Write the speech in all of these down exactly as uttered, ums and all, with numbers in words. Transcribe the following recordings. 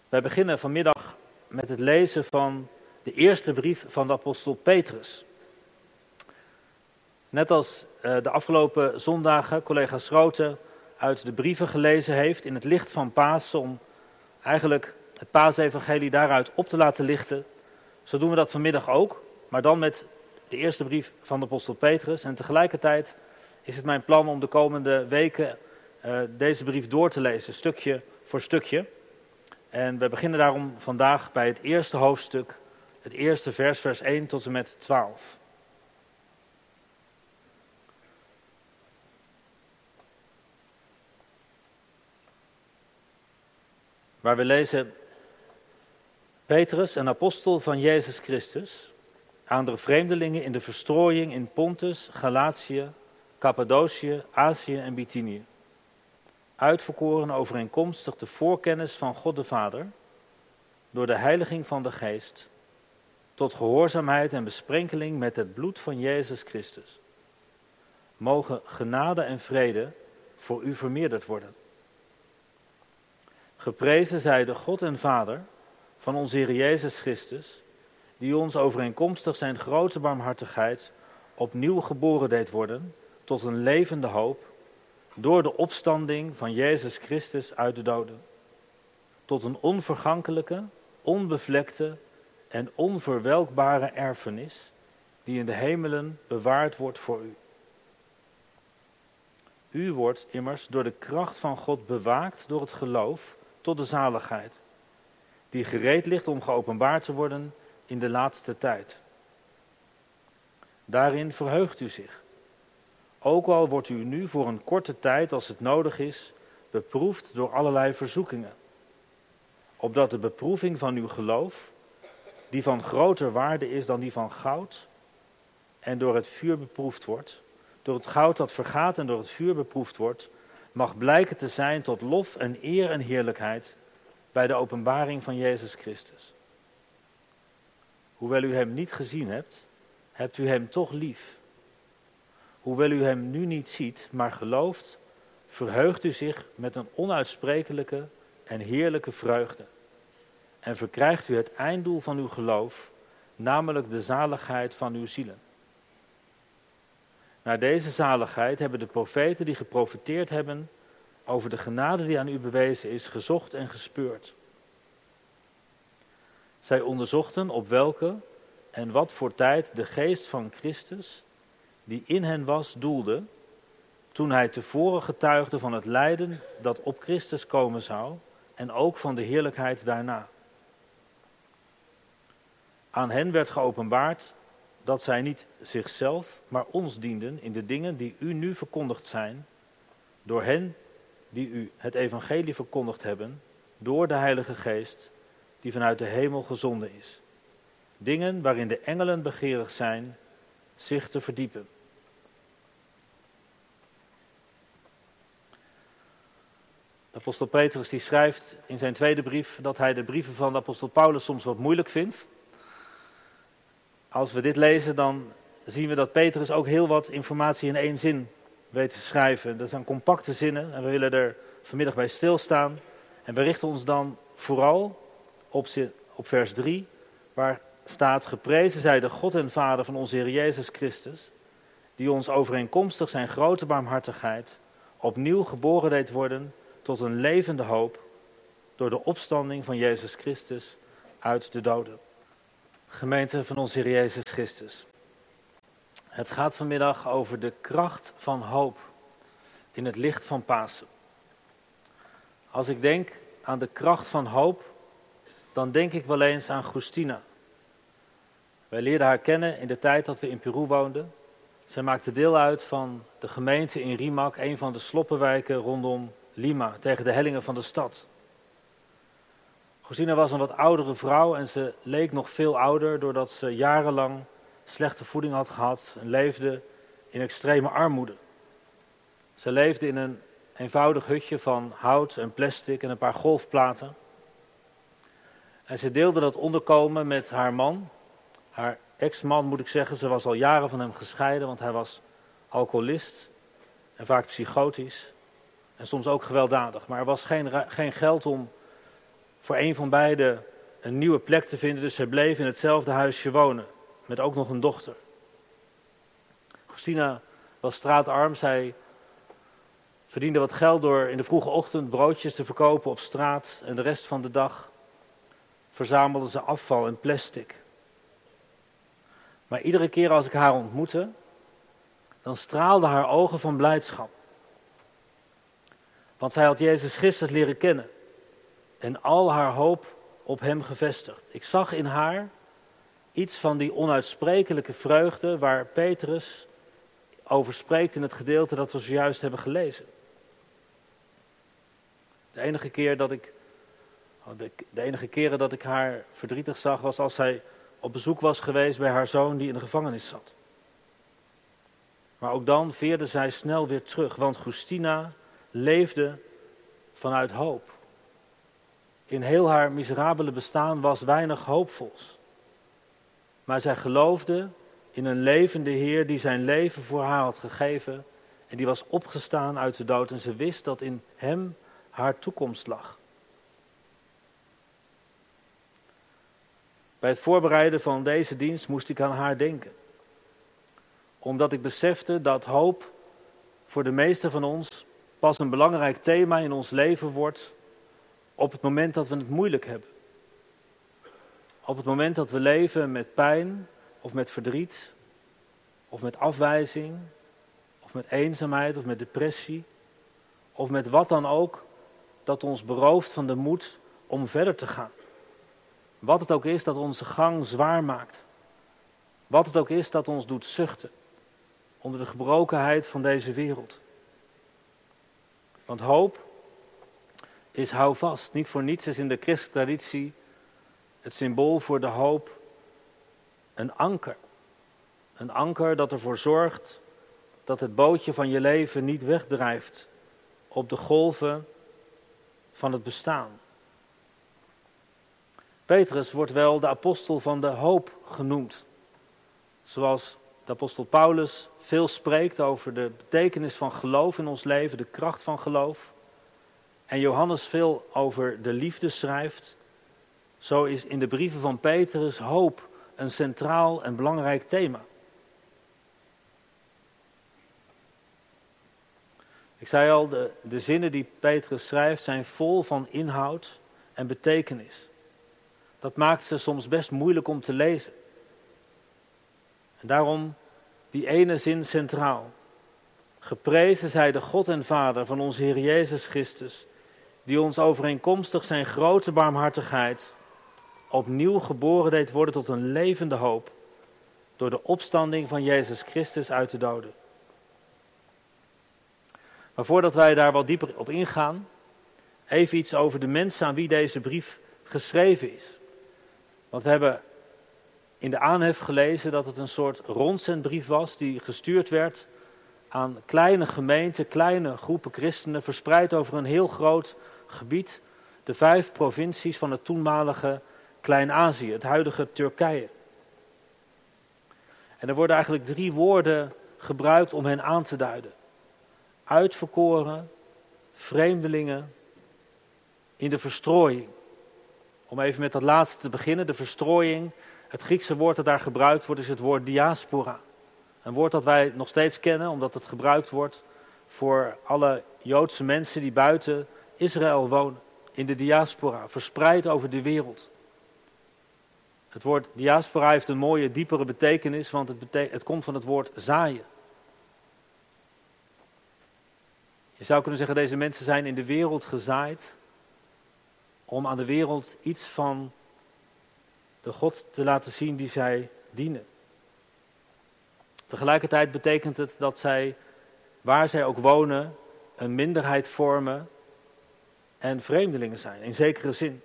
Wij beginnen vanmiddag met het lezen van de eerste brief van de apostel Petrus. Net als uh, de afgelopen zondagen collega Schroten uit de brieven gelezen heeft in het licht van Pasen, om eigenlijk het Paasevangelie daaruit op te laten lichten. Zo doen we dat vanmiddag ook, maar dan met de eerste brief van de apostel Petrus. En tegelijkertijd is het mijn plan om de komende weken uh, deze brief door te lezen, stukje voor stukje. En we beginnen daarom vandaag bij het eerste hoofdstuk, het eerste vers, vers één tot en met twaalf. Waar we lezen: Petrus, een apostel van Jezus Christus, aan de vreemdelingen in de verstrooiing in Pontus, Galatië, Cappadocië, Azië en Bithynië, uitverkoren overeenkomstig de voorkennis van God de Vader, door de heiliging van de Geest, tot gehoorzaamheid en besprenkeling met het bloed van Jezus Christus. Mogen genade en vrede voor u vermeerderd worden. Geprezen zij de God en Vader van onze Heer Jezus Christus, die ons overeenkomstig zijn grote barmhartigheid opnieuw geboren deed worden tot een levende hoop, door de opstanding van Jezus Christus uit de doden, tot een onvergankelijke, onbevlekte en onverwelkbare erfenis, die in de hemelen bewaard wordt voor u. U wordt immers door de kracht van God bewaakt door het geloof tot de zaligheid, die gereed ligt om geopenbaard te worden in de laatste tijd. Daarin verheugt u zich, ook al wordt u nu voor een korte tijd, als het nodig is, beproefd door allerlei verzoekingen, opdat de beproeving van uw geloof, die van groter waarde is dan die van goud, en door het vuur beproefd wordt, door het goud dat vergaat en door het vuur beproefd wordt, mag blijken te zijn tot lof en eer en heerlijkheid bij de openbaring van Jezus Christus. Hoewel u hem niet gezien hebt, hebt u hem toch lief. Hoewel u hem nu niet ziet, maar gelooft, verheugt u zich met een onuitsprekelijke en heerlijke vreugde. En verkrijgt u het einddoel van uw geloof, namelijk de zaligheid van uw zielen. Naar deze zaligheid hebben de profeten die geprofeteerd hebben over de genade die aan u bewezen is, gezocht en gespeurd. Zij onderzochten op welke en wat voor tijd de geest van Christus, die in hen was, doelde, toen hij tevoren getuigde van het lijden dat op Christus komen zou en ook van de heerlijkheid daarna. Aan hen werd geopenbaard dat zij niet zichzelf, maar ons dienden in de dingen die u nu verkondigd zijn, door hen die u het evangelie verkondigd hebben, door de Heilige Geest, die vanuit de hemel gezonden is. Dingen waarin de engelen begeerig zijn zich te verdiepen. De apostel Petrus die schrijft in zijn tweede brief dat hij de brieven van de apostel Paulus soms wat moeilijk vindt. Als we dit lezen, dan zien we dat Petrus ook heel wat informatie in één zin weet te schrijven. Dat zijn compacte zinnen en we willen er vanmiddag bij stilstaan. En we richten ons dan vooral op, op vers drie, waar staat: Geprezen zij de God en Vader van onze Heer Jezus Christus, die ons overeenkomstig zijn grote barmhartigheid opnieuw geboren deed worden tot een levende hoop door de opstanding van Jezus Christus uit de doden. Gemeente van onze Heer Jezus Christus. Het gaat vanmiddag over de kracht van hoop in het licht van Pasen. Als ik denk aan de kracht van hoop, dan denk ik wel eens aan Goestina. Wij leerden haar kennen in de tijd dat we in Peru woonden. Zij maakte deel uit van de gemeente in Rimac, een van de sloppenwijken rondom Lima, tegen de hellingen van de stad. Goestina was een wat oudere vrouw en ze leek nog veel ouder doordat ze jarenlang slechte voeding had gehad en leefde in extreme armoede. Ze leefde in een eenvoudig hutje van hout en plastic en een paar golfplaten. En ze deelde dat onderkomen met haar man, haar ex-man moet ik zeggen. Ze was al jaren van hem gescheiden, want hij was alcoholist en vaak psychotisch en soms ook gewelddadig. Maar er was geen, geen geld om voor een van beiden een nieuwe plek te vinden. Dus zij bleef in hetzelfde huisje wonen, met ook nog een dochter. Agustina was straatarm. Zij verdiende wat geld door in de vroege ochtend broodjes te verkopen op straat. En de rest van de dag verzamelde ze afval en plastic. Maar iedere keer als ik haar ontmoette, dan straalden haar ogen van blijdschap. Want zij had Jezus Christus leren kennen en al haar hoop op hem gevestigd. Ik zag in haar iets van die onuitsprekelijke vreugde waar Petrus over spreekt in het gedeelte dat we zojuist hebben gelezen. De enige keer dat ik, de, de enige keren dat ik haar verdrietig zag was als zij op bezoek was geweest bij haar zoon die in de gevangenis zat. Maar ook dan veerde zij snel weer terug, want Agustina leefde vanuit hoop. In heel haar miserabele bestaan was weinig hoopvols. Maar zij geloofde in een levende Heer die zijn leven voor haar had gegeven en die was opgestaan uit de dood en ze wist dat in hem haar toekomst lag. Bij het voorbereiden van deze dienst moest ik aan haar denken. Omdat ik besefte dat hoop voor de meesten van ons pas een belangrijk thema in ons leven wordt op het moment dat we het moeilijk hebben. Op het moment dat we leven met pijn of met verdriet of met afwijzing of met eenzaamheid of met depressie of met wat dan ook dat ons berooft van de moed om verder te gaan. Wat het ook is dat onze gang zwaar maakt. Wat het ook is dat ons doet zuchten onder de gebrokenheid van deze wereld. Want hoop is houvast. Niet voor niets is in de christelijke traditie het symbool voor de hoop een anker. Een anker dat ervoor zorgt dat het bootje van je leven niet wegdrijft op de golven van het bestaan. Petrus wordt wel de apostel van de hoop genoemd. Zoals de apostel Paulus veel spreekt over de betekenis van geloof in ons leven, de kracht van geloof. En Johannes veel over de liefde schrijft. Zo is in de brieven van Petrus hoop een centraal en belangrijk thema. Ik zei al, de, de zinnen die Petrus schrijft zijn vol van inhoud en betekenis. Dat maakt ze soms best moeilijk om te lezen. En daarom die ene zin centraal. Geprezen zij de God en Vader van onze Heer Jezus Christus, die ons overeenkomstig zijn grote barmhartigheid opnieuw geboren deed worden tot een levende hoop door de opstanding van Jezus Christus uit de doden. Maar voordat wij daar wat dieper op ingaan, even iets over de mensen aan wie deze brief geschreven is. Want we hebben in de aanhef gelezen dat het een soort rondzendbrief was die gestuurd werd aan kleine gemeenten, kleine groepen christenen, verspreid over een heel groot gebied, de vijf provincies van het toenmalige Klein-Azië, het huidige Turkije. En er worden eigenlijk drie woorden gebruikt om hen aan te duiden. Uitverkoren, vreemdelingen, in de verstrooiing. Om even met dat laatste te beginnen, de verstrooiing. Het Griekse woord dat daar gebruikt wordt is het woord diaspora. Een woord dat wij nog steeds kennen, omdat het gebruikt wordt voor alle Joodse mensen die buiten Israël wonen. In de diaspora, verspreid over de wereld. Het woord diaspora heeft een mooie, diepere betekenis, want het, bete- het komt van het woord zaaien. Je zou kunnen zeggen, deze mensen zijn in de wereld gezaaid om aan de wereld iets van de God te laten zien die zij dienen. Tegelijkertijd betekent het dat zij, waar zij ook wonen, een minderheid vormen en vreemdelingen zijn, in zekere zin.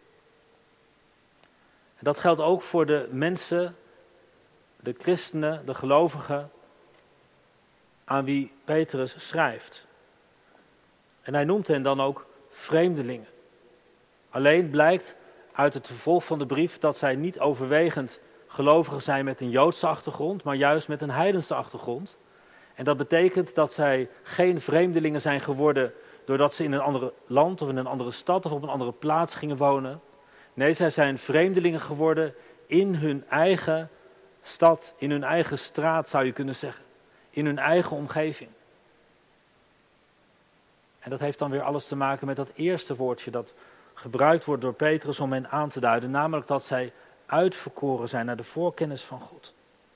En dat geldt ook voor de mensen, de christenen, de gelovigen, aan wie Petrus schrijft. En hij noemt hen dan ook vreemdelingen. Alleen blijkt uit het vervolg van de brief dat zij niet overwegend gelovigen zijn met een Joodse achtergrond, maar juist met een heidense achtergrond. En dat betekent dat zij geen vreemdelingen zijn geworden doordat ze in een ander land of in een andere stad of op een andere plaats gingen wonen. Nee, zij zijn vreemdelingen geworden in hun eigen stad, in hun eigen straat zou je kunnen zeggen. In hun eigen omgeving. En dat heeft dan weer alles te maken met dat eerste woordje dat gebruikt wordt door Petrus om hen aan te duiden. Namelijk dat zij uitverkoren zijn naar de voorkennis van God.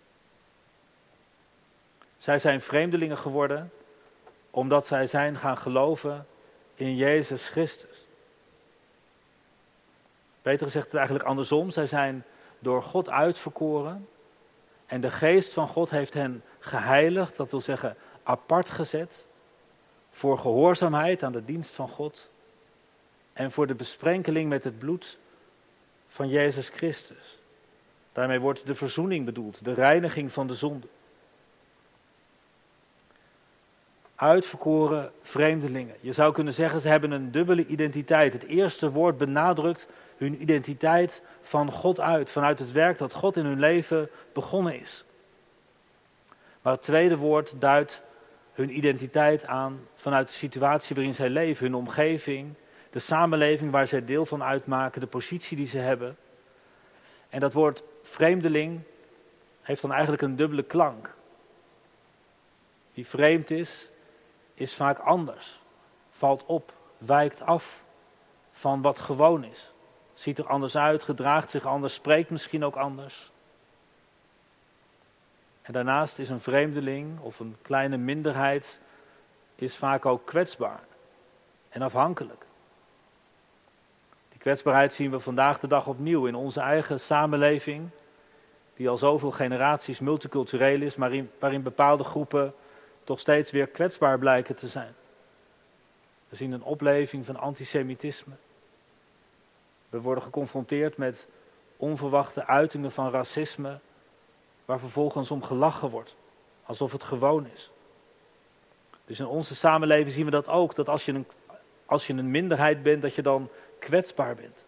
Zij zijn vreemdelingen geworden omdat zij zijn gaan geloven in Jezus Christus. Petrus zegt het eigenlijk andersom. Zij zijn door God uitverkoren en de geest van God heeft hen geheiligd, dat wil zeggen apart gezet, voor gehoorzaamheid aan de dienst van God en voor de besprenkeling met het bloed van Jezus Christus. Daarmee wordt de verzoening bedoeld, de reiniging van de zonde. Uitverkoren vreemdelingen. Je zou kunnen zeggen, ze hebben een dubbele identiteit. Het eerste woord benadrukt hun identiteit van God uit, vanuit het werk dat God in hun leven begonnen is. Maar het tweede woord duidt hun identiteit aan vanuit de situatie waarin zij leven, hun omgeving, de samenleving waar zij deel van uitmaken, de positie die ze hebben. En dat woord vreemdeling heeft dan eigenlijk een dubbele klank. Wie vreemd is, is vaak anders, valt op, wijkt af van wat gewoon is. Ziet er anders uit, gedraagt zich anders, spreekt misschien ook anders. En daarnaast is een vreemdeling of een kleine minderheid is vaak ook kwetsbaar en afhankelijk. Die kwetsbaarheid zien we vandaag de dag opnieuw in onze eigen samenleving, die al zoveel generaties multicultureel is, maar in, waarin bepaalde groepen toch steeds weer kwetsbaar blijken te zijn. We zien een opleving van antisemitisme. We worden geconfronteerd met onverwachte uitingen van racisme, waar vervolgens om gelachen wordt, alsof het gewoon is. Dus in onze samenleving zien we dat ook, dat als je een, als je een minderheid bent, dat je dan kwetsbaar bent.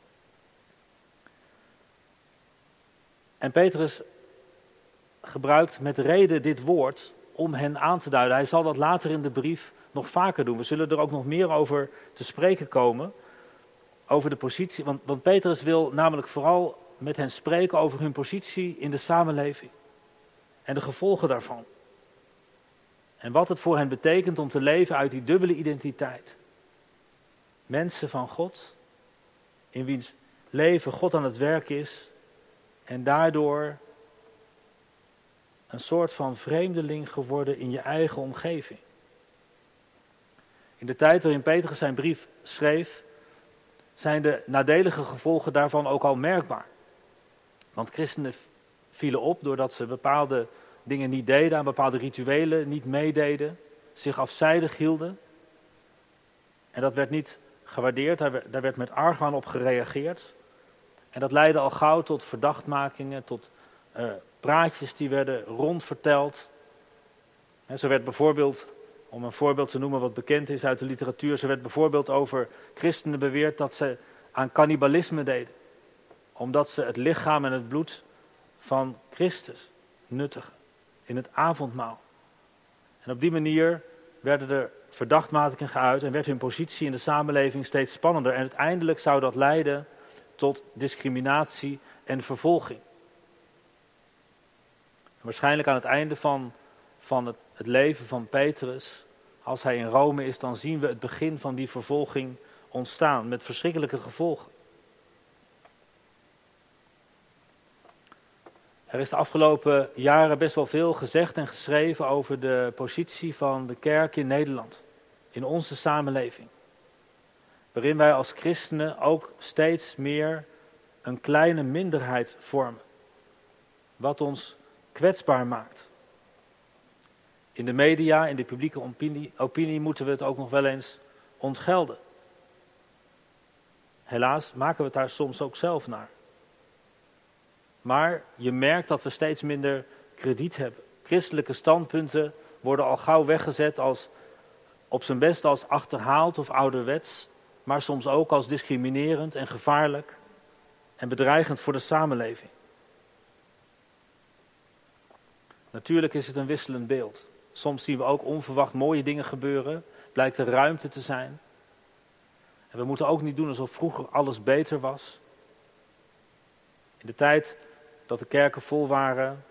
En Petrus gebruikt met reden dit woord om hen aan te duiden. Hij zal dat later in de brief nog vaker doen. We zullen er ook nog meer over te spreken komen, over de positie. Want, want Petrus wil namelijk vooral met hen spreken over hun positie in de samenleving en de gevolgen daarvan. En wat het voor hen betekent om te leven uit die dubbele identiteit. Mensen van God, in wiens leven God aan het werk is en daardoor een soort van vreemdeling geworden in je eigen omgeving. In de tijd waarin Petrus zijn brief schreef, zijn de nadelige gevolgen daarvan ook al merkbaar. Want christenen vielen op doordat ze bepaalde dingen niet deden, aan bepaalde rituelen niet meededen, zich afzijdig hielden. En dat werd niet gewaardeerd, daar werd met argwaan op gereageerd. En dat leidde al gauw tot verdachtmakingen, tot uh, praatjes die werden rondverteld. En zo werd bijvoorbeeld, om een voorbeeld te noemen wat bekend is uit de literatuur, zo werd bijvoorbeeld over christenen beweerd dat ze aan cannibalisme deden. Omdat ze het lichaam en het bloed van Christus nuttigen in het avondmaal. En op die manier werden er verdachtmakingen geuit en werd hun positie in de samenleving steeds spannender. En uiteindelijk zou dat leiden tot discriminatie en vervolging. En waarschijnlijk aan het einde van, van het, het leven van Petrus, als hij in Rome is, dan zien we het begin van die vervolging ontstaan met verschrikkelijke gevolgen. Er is de afgelopen jaren best wel veel gezegd en geschreven over de positie van de kerk in Nederland, in onze samenleving. Waarin wij als christenen ook steeds meer een kleine minderheid vormen, wat ons kwetsbaar maakt. In de media, in de publieke opinie, opinie moeten we het ook nog wel eens ontgelden. Helaas maken we het daar soms ook zelf naar. Maar je merkt dat we steeds minder krediet hebben. Christelijke standpunten worden al gauw weggezet als op zijn best als achterhaald of ouderwets, maar soms ook als discriminerend en gevaarlijk en bedreigend voor de samenleving. Natuurlijk is het een wisselend beeld. Soms zien we ook onverwacht mooie dingen gebeuren, blijkt er ruimte te zijn. En we moeten ook niet doen alsof vroeger alles beter was. In de tijd dat de kerken vol waren,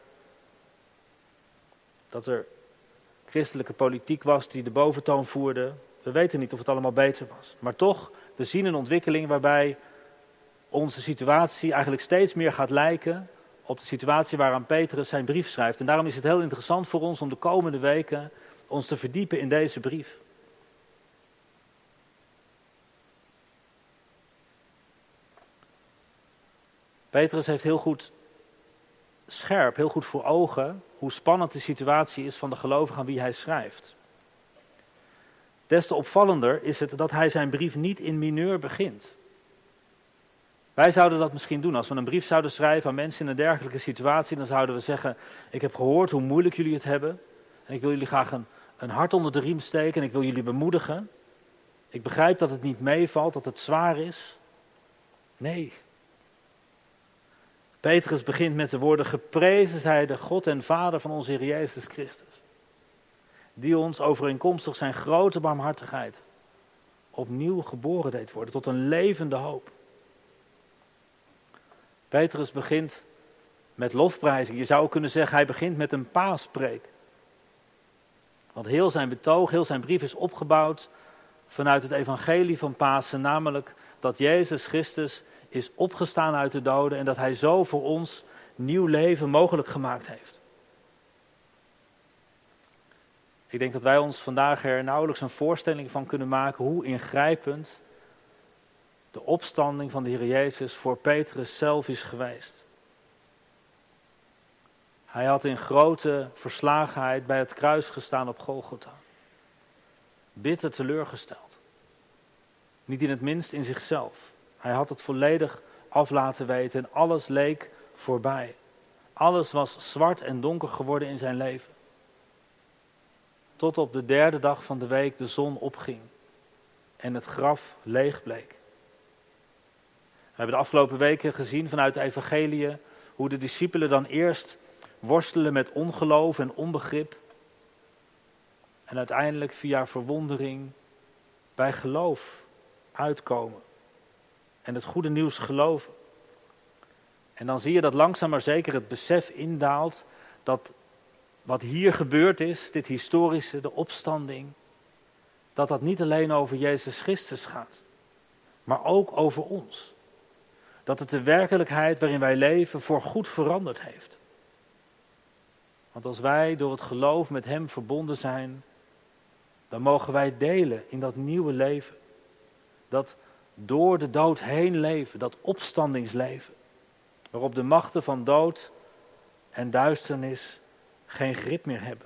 dat er christelijke politiek was die de boventoon voerde. We weten niet of het allemaal beter was. Maar toch, we zien een ontwikkeling waarbij onze situatie eigenlijk steeds meer gaat lijken op de situatie waaraan Petrus zijn brief schrijft. En daarom is het heel interessant voor ons om de komende weken ons te verdiepen in deze brief. Petrus heeft heel goed scherp, heel goed voor ogen hoe spannend de situatie is van de gelovigen aan wie hij schrijft. Des te opvallender is het dat hij zijn brief niet in mineur begint. Wij zouden dat misschien doen. Als we een brief zouden schrijven aan mensen in een dergelijke situatie, dan zouden we zeggen, ik heb gehoord hoe moeilijk jullie het hebben. En ik wil jullie graag een, een hart onder de riem steken en ik wil jullie bemoedigen. Ik begrijp dat het niet meevalt, dat het zwaar is. Nee. Petrus begint met de woorden, geprezen zij de God en Vader van onze Heer Jezus Christus. Die ons overeenkomstig zijn grote barmhartigheid opnieuw geboren deed worden tot een levende hoop. Petrus begint met lofprijzing. Je zou kunnen zeggen, hij begint met een paaspreek. Want heel zijn betoog, heel zijn brief is opgebouwd vanuit het evangelie van Pasen, namelijk dat Jezus Christus is opgestaan uit de doden en dat hij zo voor ons nieuw leven mogelijk gemaakt heeft. Ik denk dat wij ons vandaag er nauwelijks een voorstelling van kunnen maken hoe ingrijpend de opstanding van de Heer Jezus voor Petrus zelf is geweest. Hij had in grote verslagenheid bij het kruis gestaan op Golgotha. Bitter teleurgesteld. Niet in het minst in zichzelf. Hij had het volledig af laten weten en alles leek voorbij. Alles was zwart en donker geworden in zijn leven. Tot op de derde dag van de week de zon opging en het graf leeg bleek. We hebben de afgelopen weken gezien vanuit de evangeliën hoe de discipelen dan eerst worstelen met ongeloof en onbegrip. En uiteindelijk via verwondering bij geloof uitkomen. En het goede nieuws geloven. En dan zie je dat langzaam maar zeker het besef indaalt dat wat hier gebeurd is, dit historische, de opstanding, dat dat niet alleen over Jezus Christus gaat, maar ook over ons. Dat het de werkelijkheid waarin wij leven voorgoed veranderd heeft. Want als wij door het geloof met Hem verbonden zijn, dan mogen wij delen in dat nieuwe leven. Dat door de dood heen leven, dat opstandingsleven. Waarop de machten van dood en duisternis geen grip meer hebben.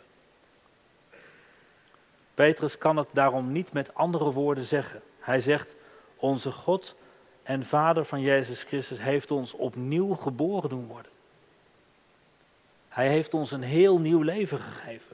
Petrus kan het daarom niet met andere woorden zeggen. Hij zegt, onze God en Vader van Jezus Christus heeft ons opnieuw geboren doen worden. Hij heeft ons een heel nieuw leven gegeven.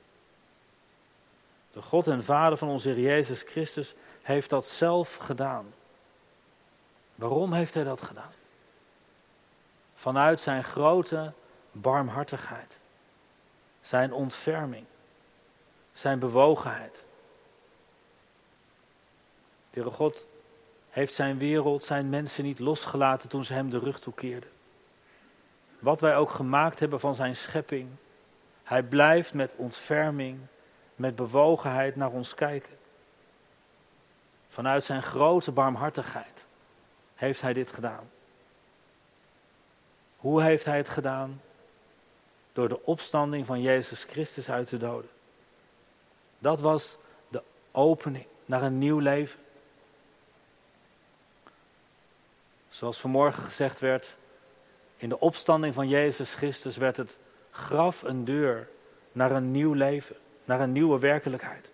De God en Vader van onze Heer Jezus Christus heeft dat zelf gedaan. Waarom heeft hij dat gedaan? Vanuit zijn grote barmhartigheid. Zijn ontferming. Zijn bewogenheid. De Heere God heeft zijn wereld, zijn mensen niet losgelaten toen ze hem de rug toekeerden. Wat wij ook gemaakt hebben van zijn schepping, hij blijft met ontferming, met bewogenheid naar ons kijken. Vanuit zijn grote barmhartigheid heeft hij dit gedaan. Hoe heeft hij het gedaan? Door de opstanding van Jezus Christus uit de doden. Dat was de opening naar een nieuw leven. Zoals vanmorgen gezegd werd, in de opstanding van Jezus Christus werd het graf een deur naar een nieuw leven, naar een nieuwe werkelijkheid.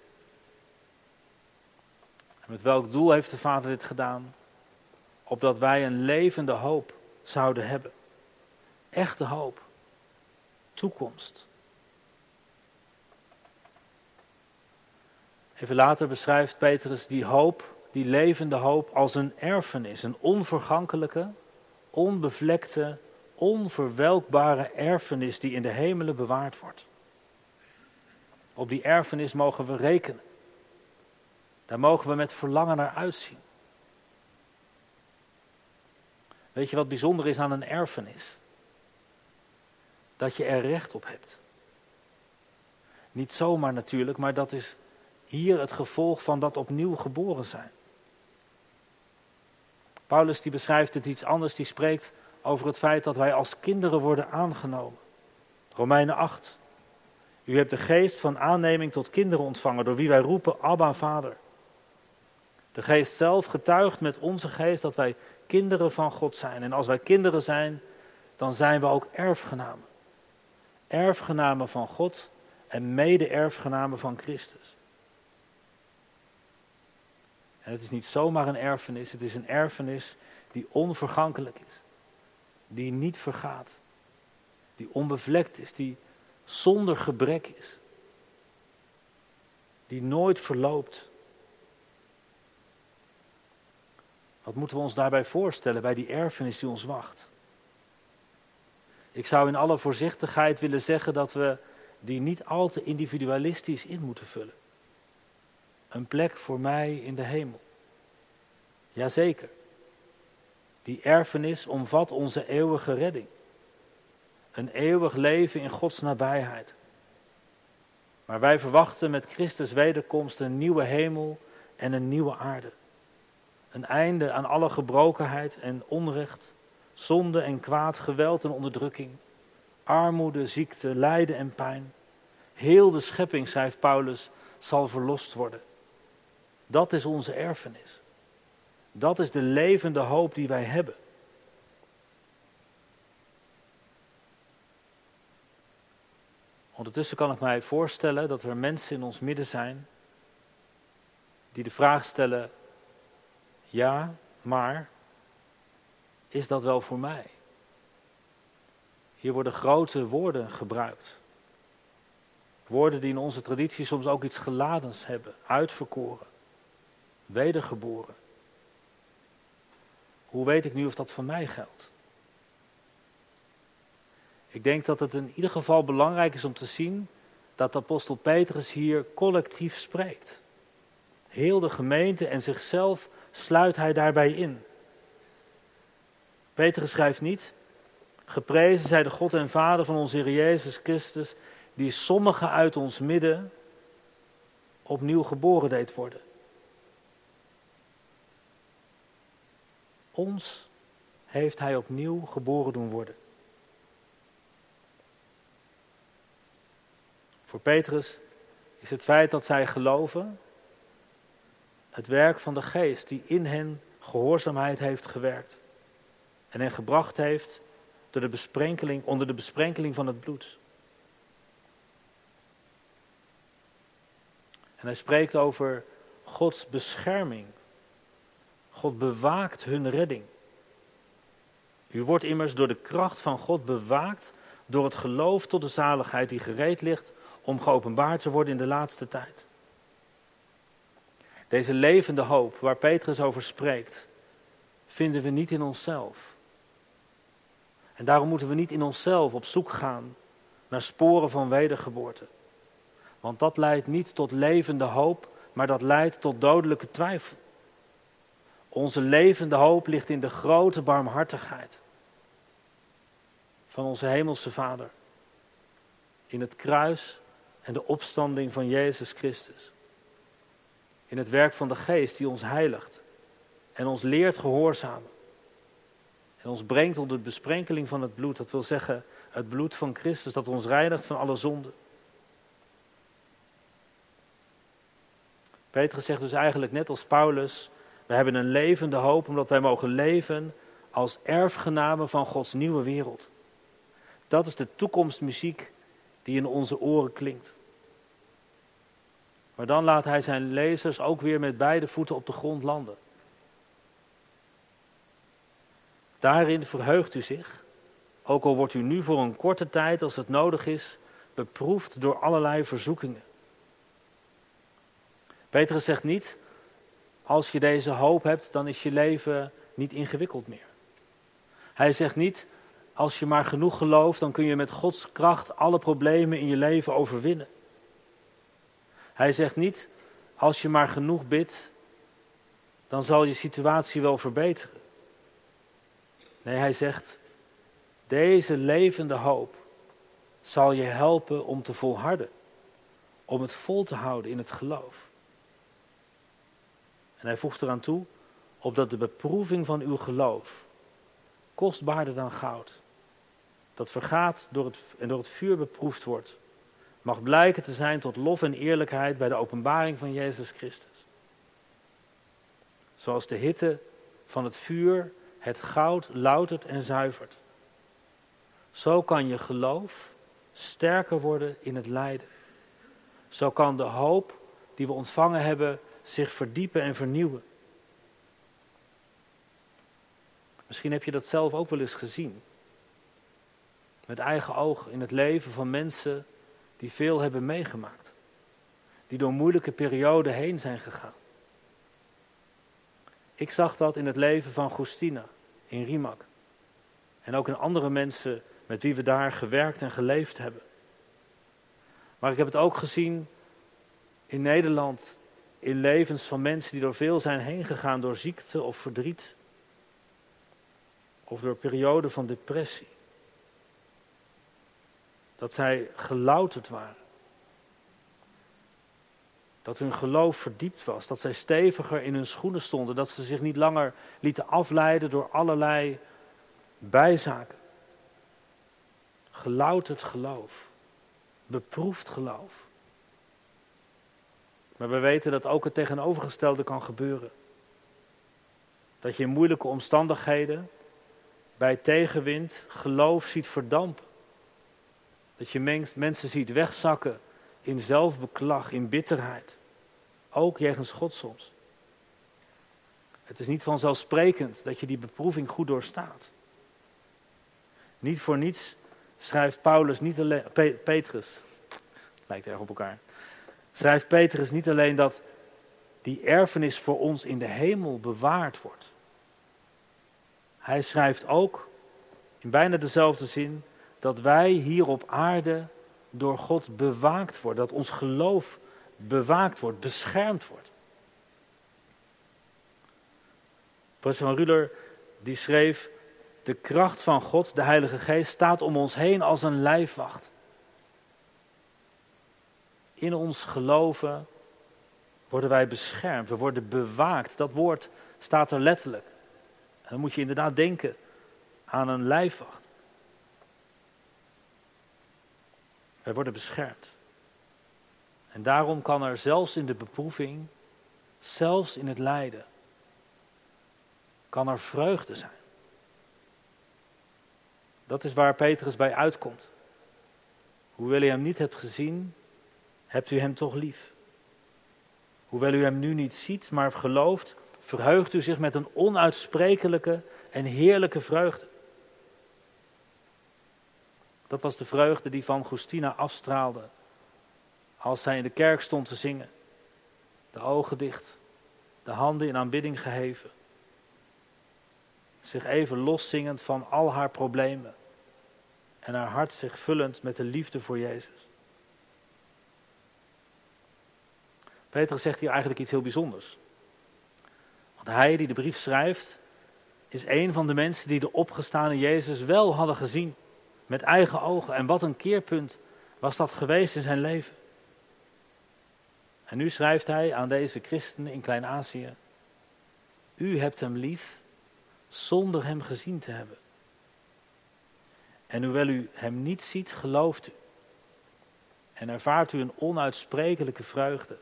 En met welk doel heeft de Vader dit gedaan? Opdat wij een levende hoop zouden hebben. Echte hoop. Toekomst. Even later beschrijft Petrus die hoop, die levende hoop, als een erfenis. Een onvergankelijke, onbevlekte, onverwelkbare erfenis die in de hemelen bewaard wordt. Op die erfenis mogen we rekenen. Daar mogen we met verlangen naar uitzien. Weet je wat bijzonder is aan een erfenis? Dat je er recht op hebt. Niet zomaar natuurlijk, maar dat is hier het gevolg van dat opnieuw geboren zijn. Paulus die beschrijft het iets anders, die spreekt over het feit dat wij als kinderen worden aangenomen. Romeinen acht. U hebt de geest van aanneming tot kinderen ontvangen, door wie wij roepen, Abba, Vader. De geest zelf getuigt met onze geest dat wij kinderen van God zijn. En als wij kinderen zijn, dan zijn we ook erfgenamen. Erfgenamen van God en mede-erfgenamen van Christus. En het is niet zomaar een erfenis, het is een erfenis die onvergankelijk is. Die niet vergaat. Die onbevlekt is, die zonder gebrek is. Die nooit verloopt. Wat moeten we ons daarbij voorstellen bij die erfenis die ons wacht? Ik zou in alle voorzichtigheid willen zeggen dat we die niet al te individualistisch in moeten vullen. Een plek voor mij in de hemel. Jazeker. Die erfenis omvat onze eeuwige redding. Een eeuwig leven in Gods nabijheid. Maar wij verwachten met Christus wederkomst een nieuwe hemel en een nieuwe aarde. Een einde aan alle gebrokenheid en onrecht, zonde en kwaad, geweld en onderdrukking, armoede, ziekte, lijden en pijn. Heel de schepping, schrijft Paulus, zal verlost worden. Dat is onze erfenis. Dat is de levende hoop die wij hebben. Ondertussen kan ik mij voorstellen dat er mensen in ons midden zijn die de vraag stellen, ja, maar is dat wel voor mij? Hier worden grote woorden gebruikt. Woorden die in onze traditie soms ook iets geladens hebben, uitverkoren, wedergeboren. Hoe weet ik nu of dat voor mij geldt? Ik denk dat het in ieder geval belangrijk is om te zien dat apostel Petrus hier collectief spreekt. Heel de gemeente en zichzelf sluit hij daarbij in. Petrus schrijft niet, geprezen zij de God en Vader van onze Heer Jezus Christus, die sommigen uit ons midden opnieuw geboren deed worden. Ons heeft hij opnieuw geboren doen worden. Voor Petrus is het feit dat zij geloven het werk van de Geest die in hen gehoorzaamheid heeft gewerkt en hen gebracht heeft door de besprenkeling, onder de besprenkeling van het bloed. En hij spreekt over Gods bescherming. God bewaakt hun redding. U wordt immers door de kracht van God bewaakt door het geloof tot de zaligheid die gereed ligt om geopenbaard te worden in de laatste tijd. Deze levende hoop waar Petrus over spreekt, vinden we niet in onszelf. En daarom moeten we niet in onszelf op zoek gaan naar sporen van wedergeboorte. Want dat leidt niet tot levende hoop, maar dat leidt tot dodelijke twijfel. Onze levende hoop ligt in de grote barmhartigheid van onze hemelse Vader. In het kruis en de opstanding van Jezus Christus. In het werk van de Geest die ons heiligt en ons leert gehoorzamen. En ons brengt onder de besprenkeling van het bloed, dat wil zeggen het bloed van Christus dat ons reinigt van alle zonde. Petrus zegt dus eigenlijk net als Paulus, we hebben een levende hoop omdat wij mogen leven als erfgenamen van Gods nieuwe wereld. Dat is de toekomstmuziek die in onze oren klinkt. Maar dan laat hij zijn lezers ook weer met beide voeten op de grond landen. Daarin verheugt u zich, ook al wordt u nu voor een korte tijd, als het nodig is, beproefd door allerlei verzoekingen. Petrus zegt niet, als je deze hoop hebt, dan is je leven niet ingewikkeld meer. Hij zegt niet, als je maar genoeg gelooft, dan kun je met Gods kracht alle problemen in je leven overwinnen. Hij zegt niet, als je maar genoeg bidt, dan zal je situatie wel verbeteren. Nee, hij zegt, deze levende hoop zal je helpen om te volharden. Om het vol te houden in het geloof. En hij voegt eraan toe, opdat de beproeving van uw geloof, kostbaarder dan goud, dat vergaat door het, en door het vuur beproefd wordt, mag blijken te zijn tot lof en eerlijkheid bij de openbaring van Jezus Christus. Zoals de hitte van het vuur het goud loutert en zuivert. Zo kan je geloof sterker worden in het lijden. Zo kan de hoop die we ontvangen hebben zich verdiepen en vernieuwen. Misschien heb je dat zelf ook wel eens gezien. Met eigen ogen in het leven van mensen die veel hebben meegemaakt. Die door moeilijke perioden heen zijn gegaan. Ik zag dat in het leven van Goestina in Rimac. En ook in andere mensen met wie we daar gewerkt en geleefd hebben. Maar ik heb het ook gezien in Nederland, in levens van mensen die door veel zijn heen gegaan door ziekte of verdriet. Of door perioden van depressie. Dat zij gelouterd waren. Dat hun geloof verdiept was. Dat zij steviger in hun schoenen stonden. Dat ze zich niet langer lieten afleiden door allerlei bijzaken. Gelouterd geloof. Beproefd geloof. Maar we weten dat ook het tegenovergestelde kan gebeuren. Dat je in moeilijke omstandigheden bij tegenwind geloof ziet verdampen. Dat je mensen ziet wegzakken in zelfbeklag, in bitterheid. Ook jegens God soms. Het is niet vanzelfsprekend dat je die beproeving goed doorstaat. Niet voor niets schrijft Paulus niet alleen, Pe- Petrus, lijkt erg op elkaar, schrijft Petrus niet alleen dat die erfenis voor ons in de hemel bewaard wordt. Hij schrijft ook, in bijna dezelfde zin, dat wij hier op aarde door God bewaakt worden. Dat ons geloof bewaakt wordt, beschermd wordt. Professor van Ruler die schreef, de kracht van God, de Heilige Geest, staat om ons heen als een lijfwacht. In ons geloven worden wij beschermd, we worden bewaakt. Dat woord staat er letterlijk. En dan moet je inderdaad denken aan een lijfwacht. Wij worden beschermd. En daarom kan er zelfs in de beproeving, zelfs in het lijden, kan er vreugde zijn. Dat is waar Petrus bij uitkomt. Hoewel u hem niet hebt gezien, hebt u hem toch lief. Hoewel u hem nu niet ziet, maar gelooft, verheugt u zich met een onuitsprekelijke en heerlijke vreugde. Dat was de vreugde die van Goestina afstraalde, als zij in de kerk stond te zingen. De ogen dicht, de handen in aanbidding geheven. Zich even loszingend van al haar problemen. En haar hart zich vullend met de liefde voor Jezus. Petrus zegt hier eigenlijk iets heel bijzonders. Want hij die de brief schrijft, is een van de mensen die de opgestane Jezus wel hadden gezien. Met eigen ogen. En wat een keerpunt was dat geweest in zijn leven. En nu schrijft hij aan deze christenen in Klein-Azië. U hebt hem lief, zonder hem gezien te hebben. En hoewel u hem niet ziet, gelooft u. En ervaart u een onuitsprekelijke vreugde.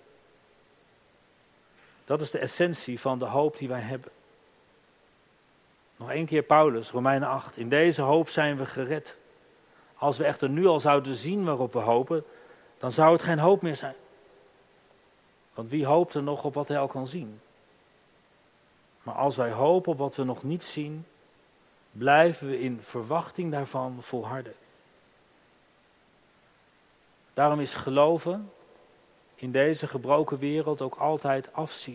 Dat is de essentie van de hoop die wij hebben. Nog één keer Paulus, Romeinen acht. In deze hoop zijn we gered. Als we echter nu al zouden zien waarop we hopen, dan zou het geen hoop meer zijn. Want wie hoopt er nog op wat hij al kan zien? Maar als wij hopen op wat we nog niet zien, blijven we in verwachting daarvan volharden. Daarom is geloven in deze gebroken wereld ook altijd afzien.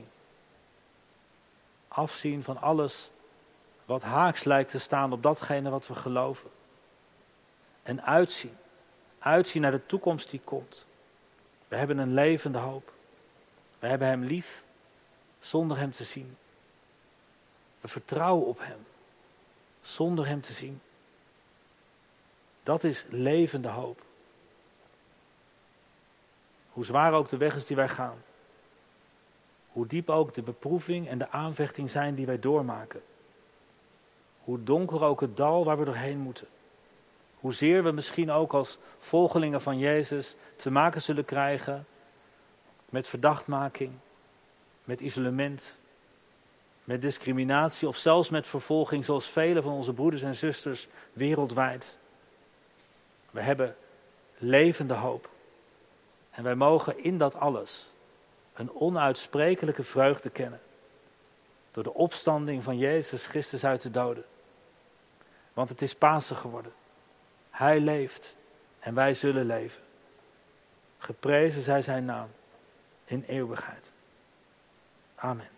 Afzien van alles wat haaks lijkt te staan op datgene wat we geloven. En uitzien. Uitzien naar de toekomst die komt. We hebben een levende hoop. We hebben hem lief zonder hem te zien. We vertrouwen op hem zonder hem te zien. Dat is levende hoop. Hoe zwaar ook de weg is die wij gaan. Hoe diep ook de beproeving en de aanvechting zijn die wij doormaken. Hoe donker ook het dal waar we doorheen moeten. Hoezeer we misschien ook als volgelingen van Jezus te maken zullen krijgen met verdachtmaking, met isolement, met discriminatie of zelfs met vervolging zoals vele van onze broeders en zusters wereldwijd. We hebben levende hoop. En wij mogen in dat alles een onuitsprekelijke vreugde kennen. Door de opstanding van Jezus Christus uit de doden. Want het is Pasen geworden. Hij leeft en wij zullen leven. Geprezen zij zijn naam in eeuwigheid. Amen.